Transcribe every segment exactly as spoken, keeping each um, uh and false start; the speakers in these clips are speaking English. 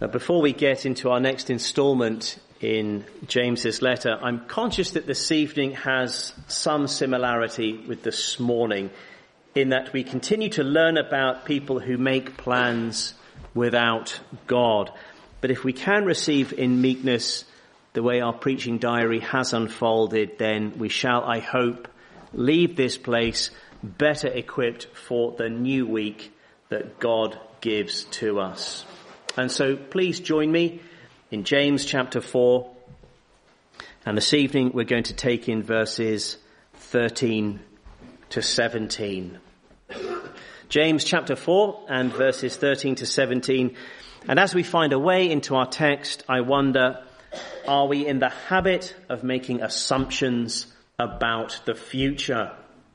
Now, before we get into our next instalment in James's letter, I'm conscious that this evening has some similarity with this morning in that we continue to learn about people who make plans without God. But if we can receive in meekness the way our preaching diary has unfolded, then we shall, I hope, leave this place better equipped for the new week that God gives to us. And so please join me in James chapter four. And this evening we're going to take in verses thirteen to seventeen. James chapter four and verses thirteen to seventeen. And as we find a way into our text, I wonder, are we in the habit of making assumptions about the future?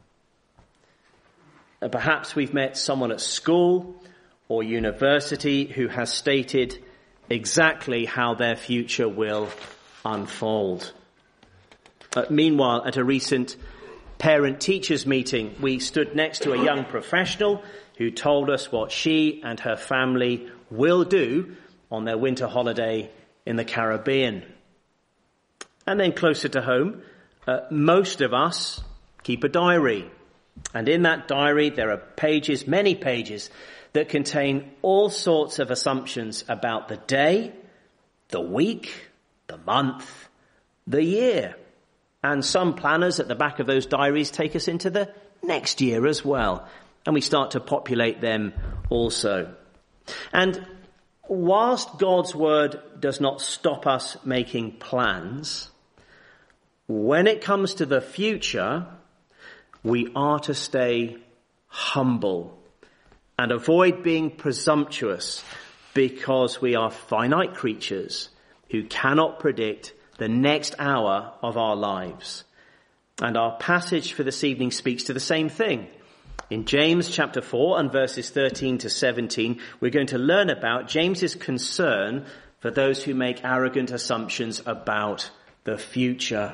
Perhaps we've met someone at school or university who has stated exactly how their future will unfold. But meanwhile, at a recent parent-teachers meeting, we stood next to a young professional who told us what she and her family will do on their winter holiday in the Caribbean. And then closer to home, uh, most of us keep a diary. And in that diary, there are pages, many pages, that contain all sorts of assumptions about the day, the week, the month, the year. And some planners at the back of those diaries take us into the next year as well. And we start to populate them also. And whilst God's word does not stop us making plans, when it comes to the future, we are to stay humble and avoid being presumptuous, because we are finite creatures who cannot predict the next hour of our lives. And our passage for this evening speaks to the same thing. In James chapter four and verses thirteen to seventeen, we're going to learn about James's concern for those who make arrogant assumptions about the future.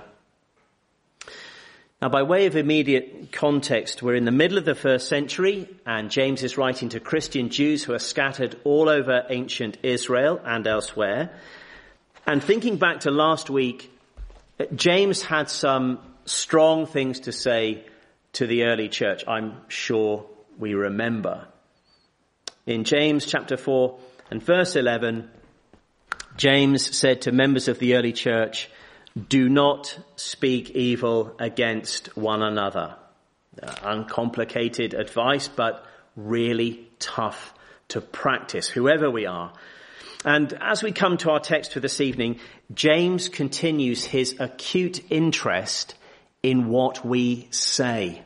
Now, by way of immediate context, we're in the middle of the first century, and James is writing to Christian Jews who are scattered all over ancient Israel and elsewhere. And thinking back to last week, James had some strong things to say to the early church. I'm sure we remember. In James chapter four and verse eleven, James said to members of the early church, "Do not speak evil against one another." Uh, uncomplicated advice, but really tough to practice, whoever we are. And as we come to our text for this evening, James continues his acute interest in what we say.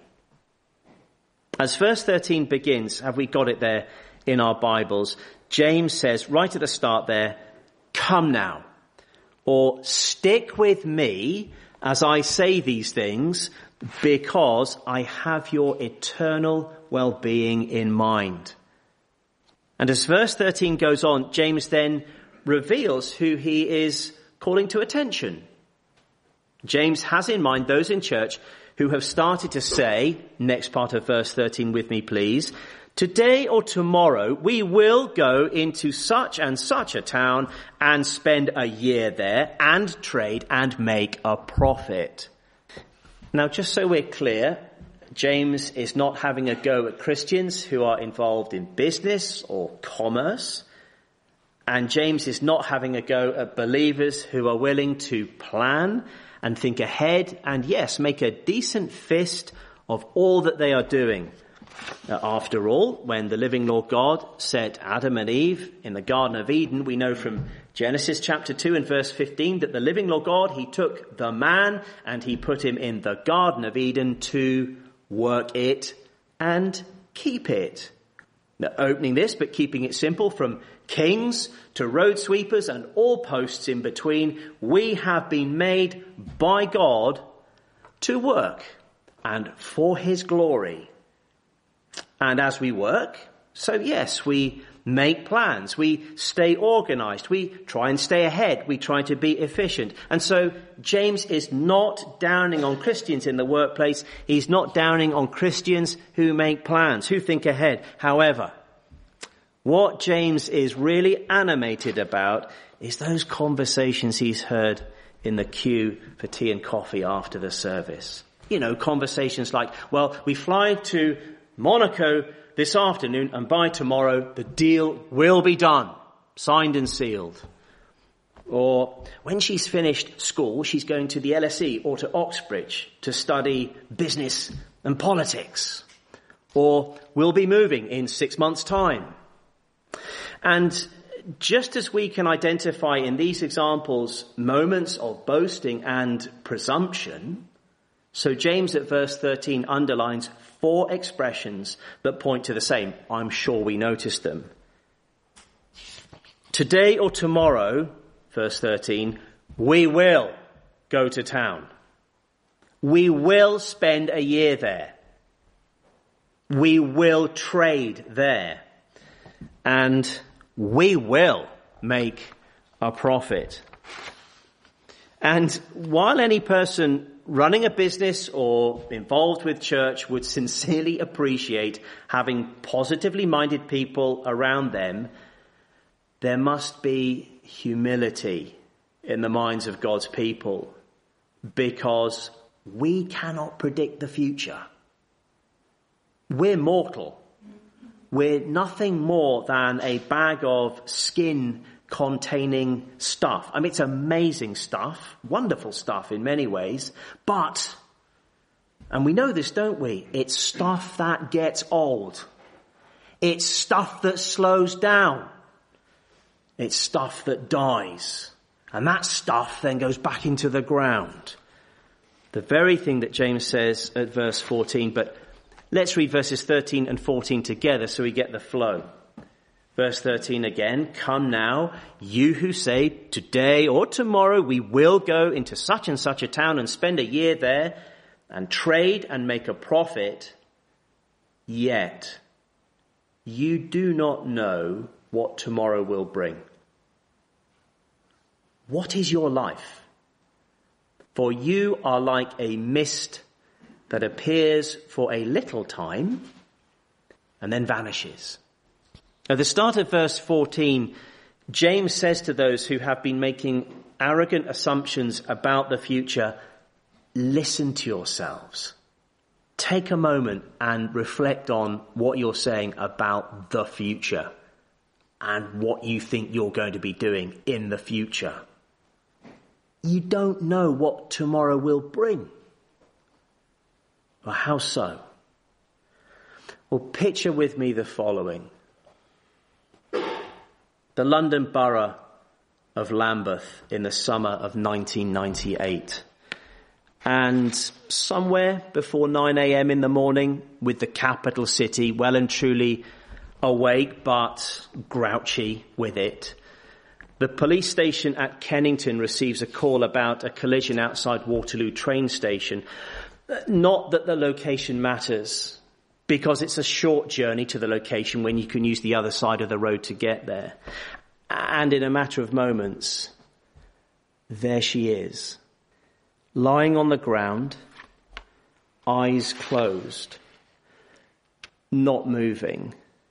As verse thirteen begins, have we got it there in our Bibles? James says right at the start there, "Come now," or "Stick with me as I say these things, because I have your eternal well-being in mind." And as verse thirteen goes on, James then reveals who he is calling to attention. James has in mind those in church who have started to say, next part of verse thirteen with me please, "Today or tomorrow we will go into such and such a town and spend a year there and trade and make a profit." Now, just so we're clear, James is not having a go at Christians who are involved in business or commerce. And James is not having a go at believers who are willing to plan and think ahead and, yes, make a decent fist of all that they are doing. After all, when the living Lord God set Adam and Eve in the Garden of Eden, we know from Genesis chapter two and verse fifteen that the living Lord God, he took the man and he put him in the Garden of Eden to work it and keep it. Now, opening this, but keeping it simple, from kings to road sweepers and all posts in between, we have been made by God to work and for his glory. And as we work, so yes, we make plans, we stay organized, we try and stay ahead, we try to be efficient. And so James is not downing on Christians in the workplace. He's not downing on Christians who make plans, who think ahead. However, What James is really animated about is those conversations he's heard in the queue for tea and coffee after the service. You know, conversations like, well, we fly to Monaco this afternoon and by tomorrow the deal will be done, signed and sealed. Or when she's finished school, she's going to the L S E or to Oxbridge to study business and politics. Or we'll be moving in six months' time. And just as we can identify in these examples moments of boasting and presumption, so James at verse thirteen underlines four expressions that point to the same. I'm sure we noticed them. Today or tomorrow, verse thirteen, we will go to town. We will spend a year there. We will trade there. And we will make a profit. And while any person running a business or involved with church would sincerely appreciate having positively minded people around them, there must be humility in the minds of God's people, because we cannot predict the future. We're mortal. We're nothing more than a bag of skin containing stuff. I mean, it's amazing stuff, wonderful stuff in many ways, but, and we know this, don't we? It's stuff that gets old. It's stuff that slows down. It's stuff that dies. And that stuff then goes back into the ground. The very thing that James says at verse fourteen, but let's read verses thirteen and fourteen together so we get the flow. Verse thirteen again, come now, you who say, today or tomorrow we will go into such and such a town and spend a year there and trade and make a profit, yet you do not know what tomorrow will bring. What is your life? For you are like a mist that appears for a little time and then vanishes. At the start of verse fourteen, James says to those who have been making arrogant assumptions about the future, listen to yourselves. Take a moment and reflect on what you're saying about the future and what you think you're going to be doing in the future. You don't know what tomorrow will bring. Well, how so? Well, picture with me the following. The London Borough of Lambeth in the summer of nineteen ninety-eight. And somewhere before nine a.m. in the morning, with the capital city well and truly awake but grouchy with it, the police station at Kennington receives a call about a collision outside Waterloo train station. Not that the location matters, because it's a short journey to the location when you can use the other side of the road to get there. And in a matter of moments, there she is, lying on the ground, eyes closed, not moving.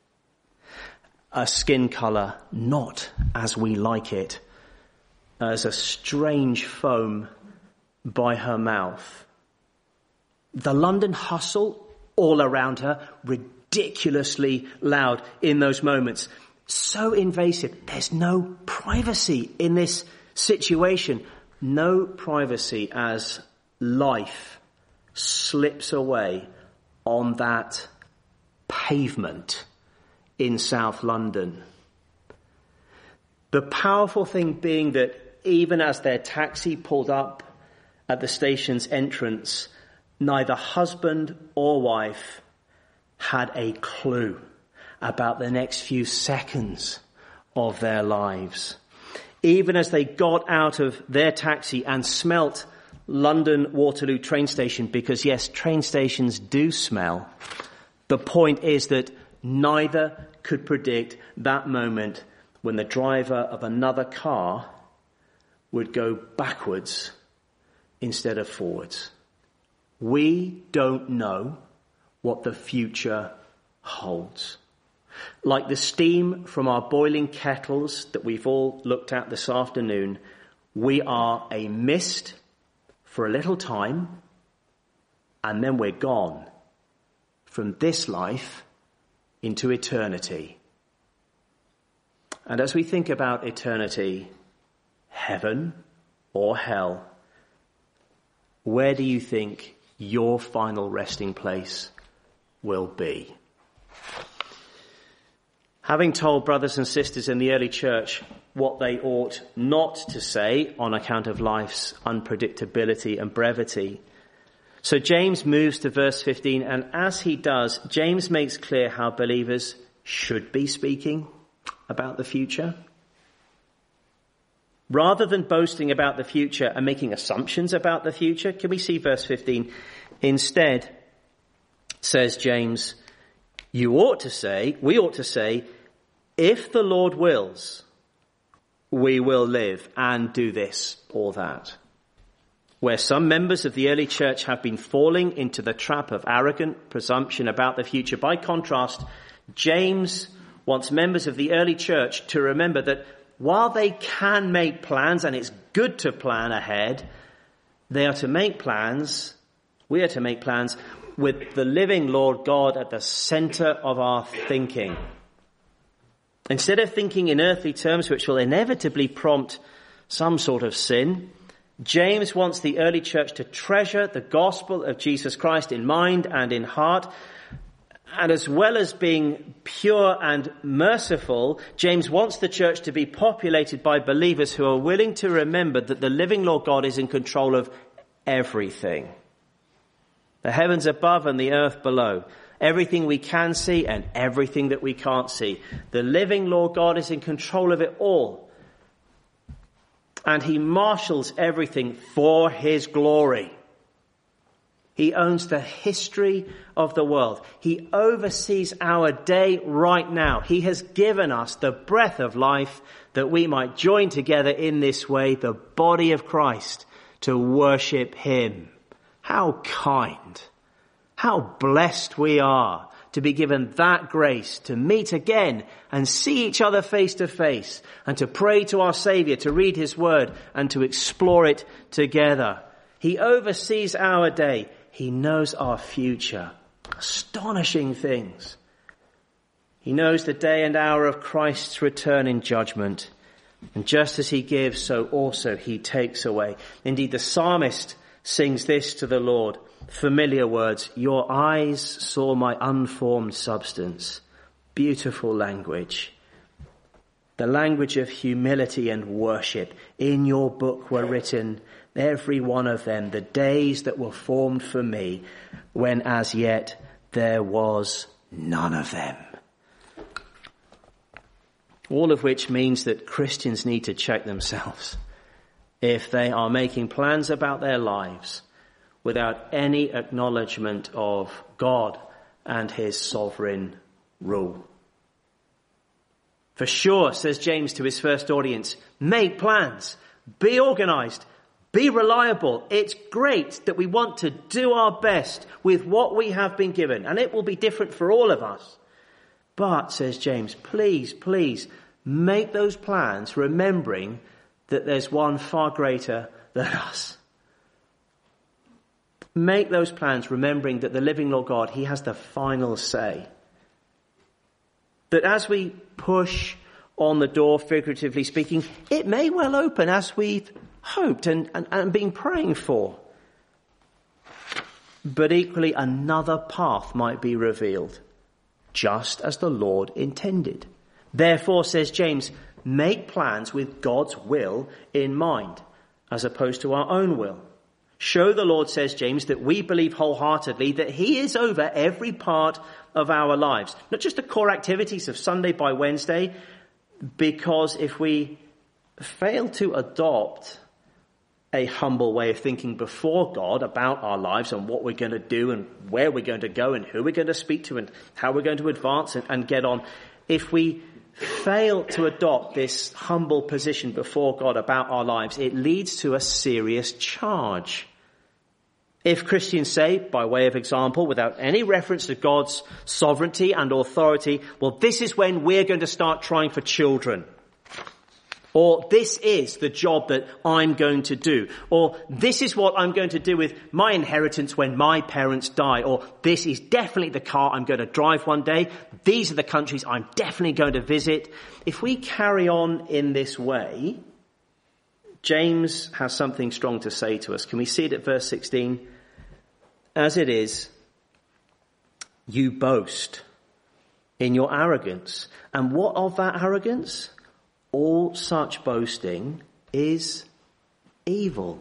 A skin colour not as we like it, as a strange foam by her mouth. The London hustle all around her, ridiculously loud in those moments. So invasive. There's no privacy in this situation. No privacy as life slips away on that pavement in South London. The powerful thing being that even as their taxi pulled up at the station's entrance, neither husband or wife had a clue about the next few seconds of their lives. Even as they got out of their taxi and smelt London Waterloo train station, because yes, train stations do smell, the point is that neither could predict that moment when the driver of another car would go backwards instead of forwards. We don't know what the future holds. Like the steam from our boiling kettles that we've all looked at this afternoon, we are a mist for a little time, and then we're gone from this life into eternity. And as we think about eternity, heaven or hell, where do you think your final resting place will be? Having told brothers and sisters in the early church what they ought not to say on account of life's unpredictability and brevity, so James moves to verse fifteen, and as he does, James makes clear how believers should be speaking about the future. Rather than boasting about the future and making assumptions about the future, can we see verse fifteen? Instead, says James, you ought to say, we ought to say, if the Lord wills, we will live and do this or that. Where some members of the early church have been falling into the trap of arrogant presumption about the future, by contrast, James wants members of the early church to remember that while they can make plans, and it's good to plan ahead, they are to make plans, we are to make plans with the living Lord God at the center of our thinking. Instead of thinking in earthly terms, which will inevitably prompt some sort of sin, James wants the early church to treasure the gospel of Jesus Christ in mind and in heart. And as well as being pure and merciful, James wants the church to be populated by believers who are willing to remember that the living Lord God is in control of everything. The heavens above and the earth below. Everything we can see and everything that we can't see. The living Lord God is in control of it all. And he marshals everything for his glory. He owns the history of the world. He oversees our day right now. He has given us the breath of life that we might join together in this way, the body of Christ, to worship him. How kind, how blessed we are to be given that grace to meet again and see each other face to face and to pray to our Saviour, to read his word and to explore it together. He oversees our day. He knows our future. Astonishing things. He knows the day and hour of Christ's return in judgment. And just as he gives, so also he takes away. Indeed, the psalmist sings this to the Lord. Familiar words. Your eyes saw my unformed substance. Beautiful language. The language of humility and worship. In your book were written, every one of them, the days that were formed for me, when as yet there was none of them. All of which means that Christians need to check themselves if they are making plans about their lives without any acknowledgement of God and his sovereign rule. For sure, says James to his first audience, make plans, be organized, be reliable. It's great that we want to do our best with what we have been given, and it will be different for all of us. But, says James, please, please make those plans remembering that there's one far greater than us. Make those plans remembering that the living Lord God, he has the final say. That as we push on the door, figuratively speaking, it may well open as we've hoped and, and, and been praying for. But equally, another path might be revealed, just as the Lord intended. Therefore, says James, make plans with God's will in mind, as opposed to our own will. Show the Lord, says James, that we believe wholeheartedly that he is over every part of our lives. Not just the core activities of Sunday by Wednesday, because if we fail to adopt a humble way of thinking before God about our lives and what we're going to do and where we're going to go and who we're going to speak to and how we're going to advance and, and get on, if we fail to adopt this humble position before God about our lives, it leads to a serious charge. If Christians say, by way of example, without any reference to God's sovereignty and authority, well, this is when we're going to start trying for children. Or this is the job that I'm going to do. Or this is what I'm going to do with my inheritance when my parents die. Or this is definitely the car I'm going to drive one day. These are the countries I'm definitely going to visit. If we carry on in this way, James has something strong to say to us. Can we see it at verse sixteen? As it is, you boast in your arrogance. And what of that arrogance? All such boasting is evil.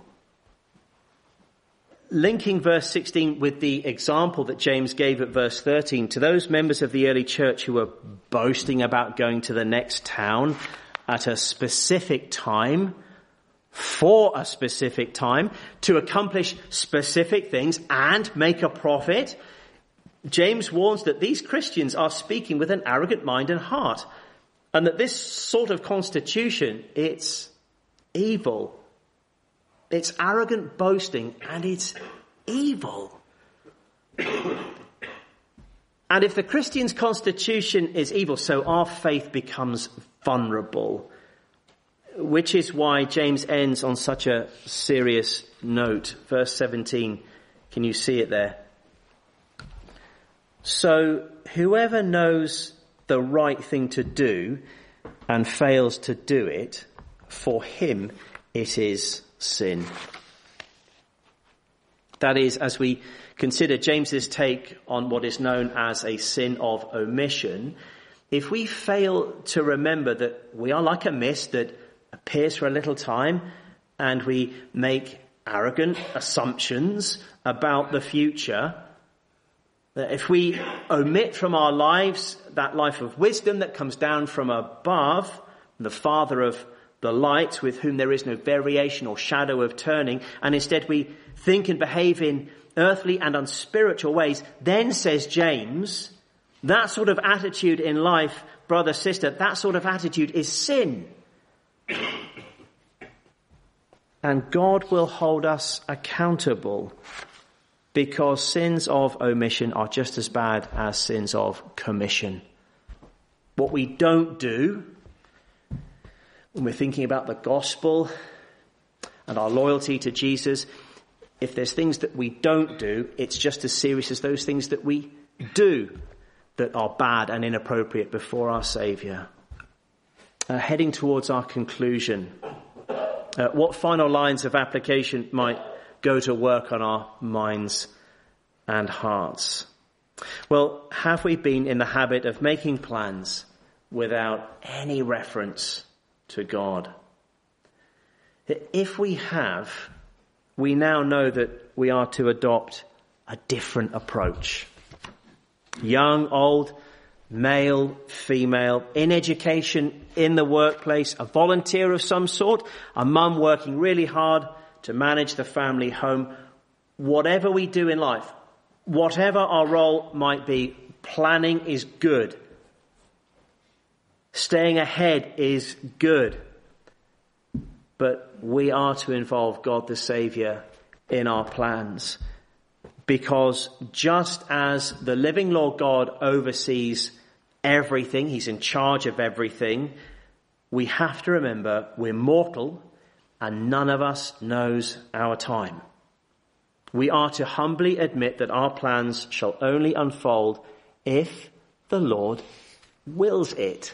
Linking verse sixteen with the example that James gave at verse thirteen, to those members of the early church who were boasting about going to the next town at a specific time, for a specific time, to accomplish specific things and make a profit, James warns that these Christians are speaking with an arrogant mind and heart, and that this sort of constitution, it's evil. It's arrogant boasting, and it's evil. And if the Christian's constitution is evil, so our faith becomes vulnerable. Which is why James ends on such a serious note. Verse seventeen, can you see it there? So whoever knows the right thing to do and fails to do it, for him it is sin. That is, as we consider James's take on what is known as a sin of omission, if we fail to remember that we are like a mist that appears for a little time, and we make arrogant assumptions about the future, that if we omit from our lives that life of wisdom that comes down from above, the Father of the light, with whom there is no variation or shadow of turning, and instead we think and behave in earthly and unspiritual ways, then, says James, that sort of attitude in life, brother, sister, that sort of attitude is sin. And God will hold us accountable, because sins of omission are just as bad as sins of commission. What we don't do when we're thinking about the gospel and our loyalty to Jesus, if there's things that we don't do, it's just as serious as those things that we do that are bad and inappropriate before our Saviour. Uh, heading towards our conclusion, uh, what final lines of application might go to work on our minds and hearts? Well, have we been in the habit of making plans without any reference to God? If we have, we now know that we are to adopt a different approach. Young, old, male, female, in education, in the workplace, a volunteer of some sort, a mum working really hard to manage the family home. Whatever we do in life, whatever our role might be, planning is good. Staying ahead is good. But we are to involve God the Saviour in our plans. Because just as the living Lord God oversees everything, he's in charge of everything, we have to remember we're mortal and none of us knows our time. We are to humbly admit that our plans shall only unfold if the Lord wills it.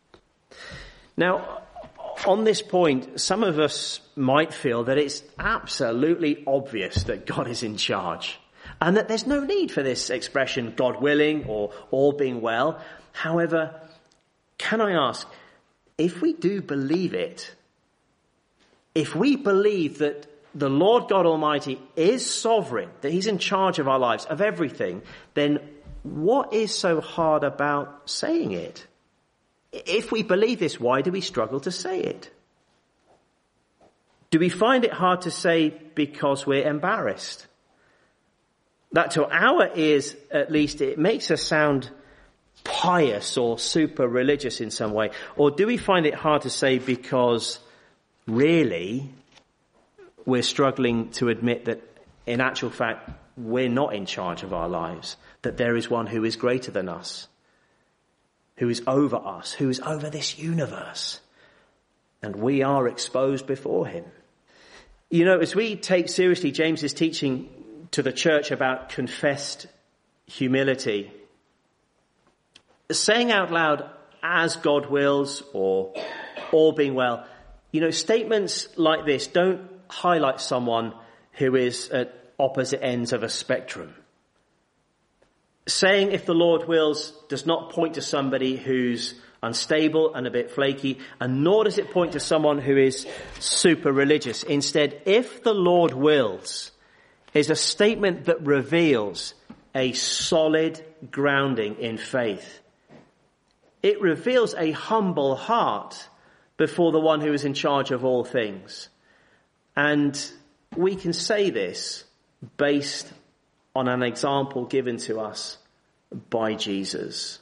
Now, on this point, some of us might feel that it's absolutely obvious that God is in charge, and that there's no need for this expression, God willing or all being well. However, can I ask, if we do believe it, if we believe that the Lord God Almighty is sovereign, that he's in charge of our lives, of everything, then what is so hard about saying it? If we believe this, why do we struggle to say it? Do we find it hard to say because we're embarrassed? That to our ears, at least, it makes us sound pious or super religious in some way. Or do we find it hard to say because really we're struggling to admit that in actual fact, we're not in charge of our lives, that there is one who is greater than us, who is over us, who is over this universe, and we are exposed before him. You know, as we take seriously James's teaching to the church about confessed humility, saying out loud, as God wills, or all being well, you know, statements like this don't highlight someone who is at opposite ends of a spectrum. Saying if the Lord wills does not point to somebody who's unstable and a bit flaky, and nor does it point to someone who is super religious. Instead, if the Lord wills is a statement that reveals a solid grounding in faith. It reveals a humble heart before the one who is in charge of all things. And we can say this based on an example given to us by Jesus.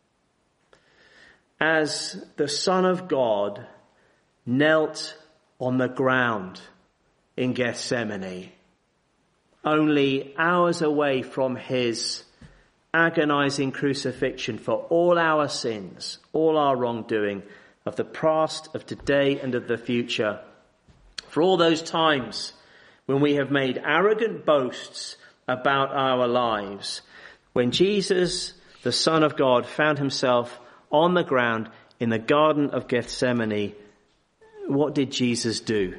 As the Son of God knelt on the ground in Gethsemane, only hours away from his agonizing crucifixion for all our sins, all our wrongdoing of the past, of today, and of the future. For all those times when we have made arrogant boasts about our lives, when Jesus, the Son of God, found himself on the ground in the Garden of Gethsemane, what did Jesus do?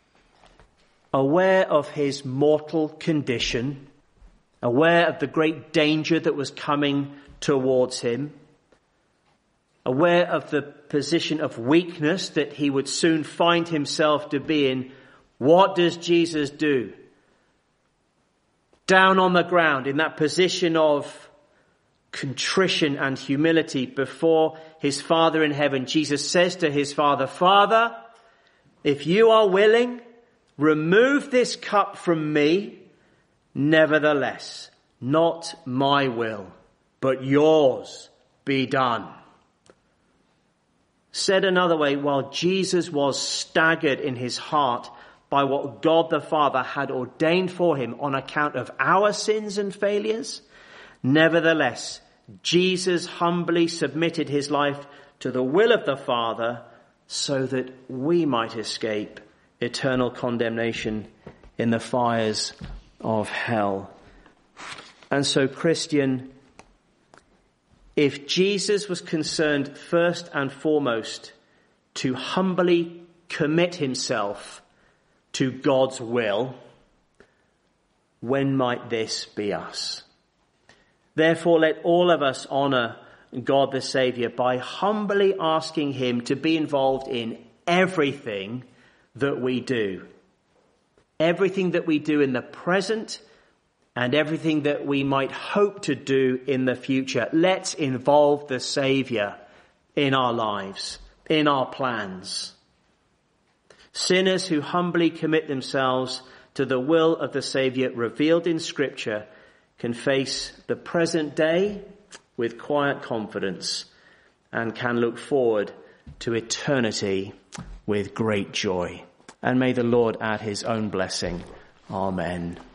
Aware of his mortal condition, aware of the great danger that was coming towards him, aware of the position of weakness that he would soon find himself to be in, what does Jesus do? Down on the ground in that position of contrition and humility before his Father in heaven, Jesus says to his Father, Father, if you are willing, remove this cup from me. Nevertheless, not my will, but yours be done. Said another way, while Jesus was staggered in his heart by what God the Father had ordained for him on account of our sins and failures, nevertheless, Jesus humbly submitted his life to the will of the Father so that we might escape eternal condemnation in the fires of hell. And so, Christian, if Jesus was concerned first and foremost to humbly commit himself to God's will, when might this be us? Therefore, let all of us honor God the Saviour by humbly asking him to be involved in everything that we do. Everything that we do in the present and everything that we might hope to do in the future. Let's involve the Saviour in our lives, in our plans. Sinners who humbly commit themselves to the will of the Saviour revealed in Scripture can face the present day with quiet confidence and can look forward to eternity with great joy. And may the Lord add his own blessing. Amen.